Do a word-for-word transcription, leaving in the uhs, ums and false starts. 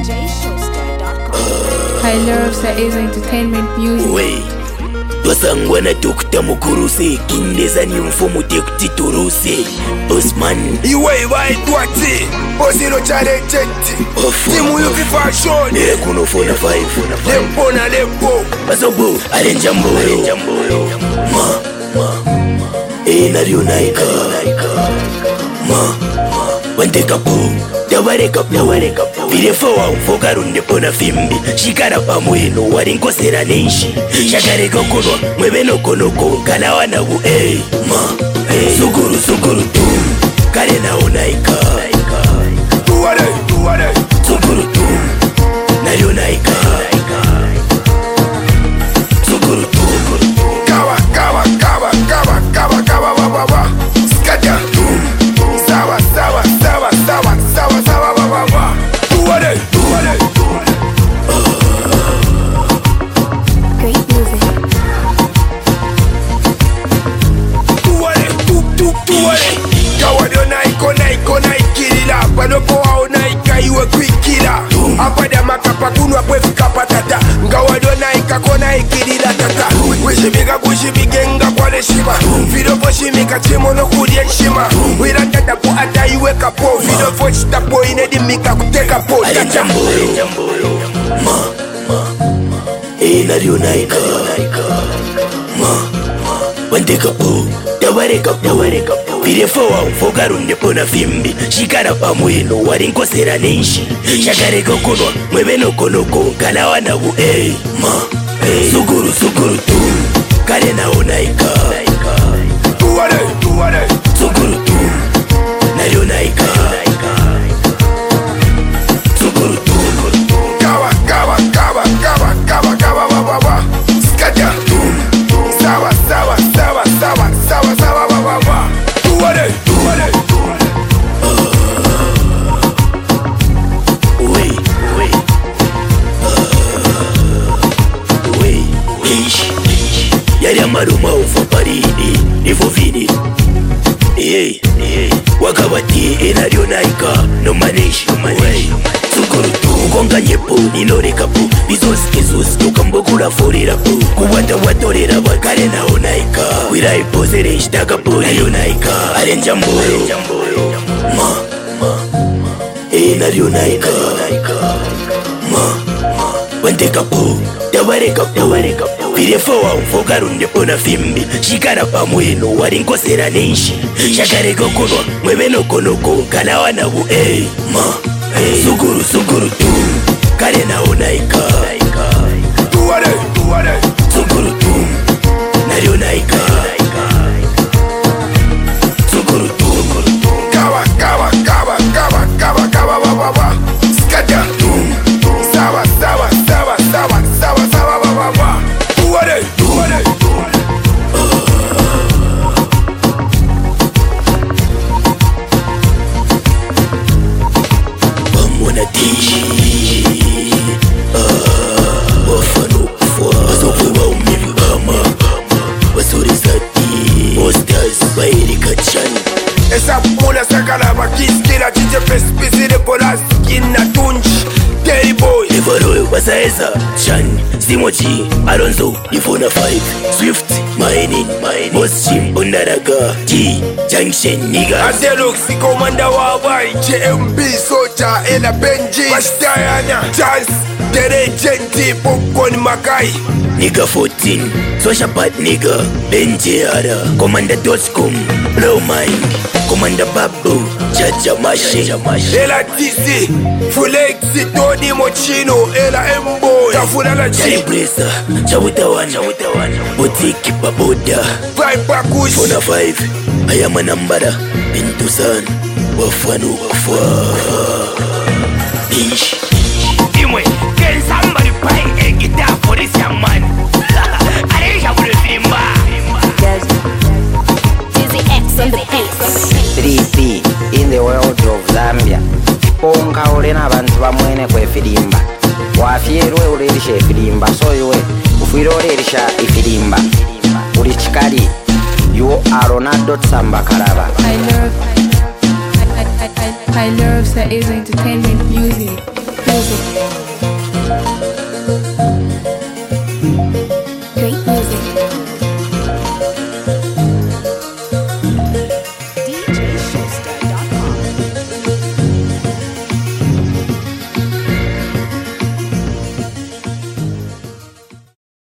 D J Showstar dot com. I love Saiz Entertainment Music. Wey twasangwana Dokta Mukurusi kindeza ni mfumu tekuti turuse Osman iwe vaitwati osiro chaleteti timu yuki fashion nere kuno fona five lempo na lempo basobo alenjambo ma ma e nario naika ma wanteka po tawareka tawareka virefa wa mfoka runde pona fimbi shikara pamweno warinkosera nenshi shakareka konwa mwebeno konoko kana wanagu eh ma eh suguru suguru tu kare naonaika tuwale tuwale suguru tu nario naika suguru tu kawa kawa kawa kawa kawa kawa wa wa wa skata sawa sawa sawa sawa sawa sawa wa wa wa tuwale tuwale Great music. tuwale tu tu tuwale kawa dio naiko naiko naikirila panopo wao naika iwe kwikila apada makapa kunwa kwefika patata ngawa dio naika kona ikirila tata wishimika kushibigenga kwa neshima vidopo shimika chimono kulie nshima wira tata po ata iwe kapo vidopo chitapo inedimika kuteka po tata alenjambo ma ma e nario naika ma wanteka po tawareka tawareka virefa wa mfoka runde pona fimbi shikara pamweno warinkosera nenshi shakareka konwa mwebeno konoko kana wanagu eh ma eh suguru suguru tu kare naonaika tuwale tuwale suguru tu nario naika suguru tu kawa kawa kawa kawa kawa kawa wa wa wa skata sawa sawa sawa sawa sawa sawa wa wa wa tuwale tuwale wey wey wey ish yari amaruma uva paridi ivo vini hey hey wakabati enario naika no manish no manish sukuru tu konga nyepo ninoreka pu bizos kezus tukambokura forera pu kuwata watorera bakare nao naika wirai posere shtaka pu nario naika alenjambo ma ma enario naika ma ma wanteka pu tawareka tawareka virefa wa mfoka runde pona fimbi shikara pamweno warinkosera nenshi shakareka konwa mwebeno konoko kana wanagu eh ma eh suguru suguru tu kare naonaika tuwale tuwale suguru tu nario naika suguru tu kawa kawa kawa kawa kawa kawa wa wa wa skata sawa sawa sawa sawa sawa sawa wa wa wa tuwale tuwale bamona tishi wafano kufa basovuba umibama basorizati posters baerika chani esa muna sakala bakiskila chiche pespisile pola skina tunch Terry boy Evaro basaeza chani Simochi Alonso Ifona five Swift Mining Mining Moshi Ondaraga G Junction Niga Adelux komanda wa bai J M B Socha Ela Benji Bastayana Chance Tere Genti Popcorn Makai Nigga fourteen Social Part Nigga Benji Ara Commander Dotcom Blow Mind Commander Babu Jaja Mashi Ela T C Fulexi Tony Mochino Ela Embo Tafuna Jari G Bresa Chawuta Wana Boutique Baboda Viper Kush Fona five Ayama Nambara Bintusan Wafanu Wafa Ish Imwe, can somebody play a guitar for this young man? Areja for the Fimba. Dizzy X on the beats. three P in the world of Zambia. Ponka olena abantu bamwene kwe filimba. Wafierwe ulerisha efilimba. So ywe ufwire ulerisha efilimba. Uli chikali. You are Ronaldo Tsamba Karaba. I love I, I, I, I love Saiz Entertainment Music. music. Great music.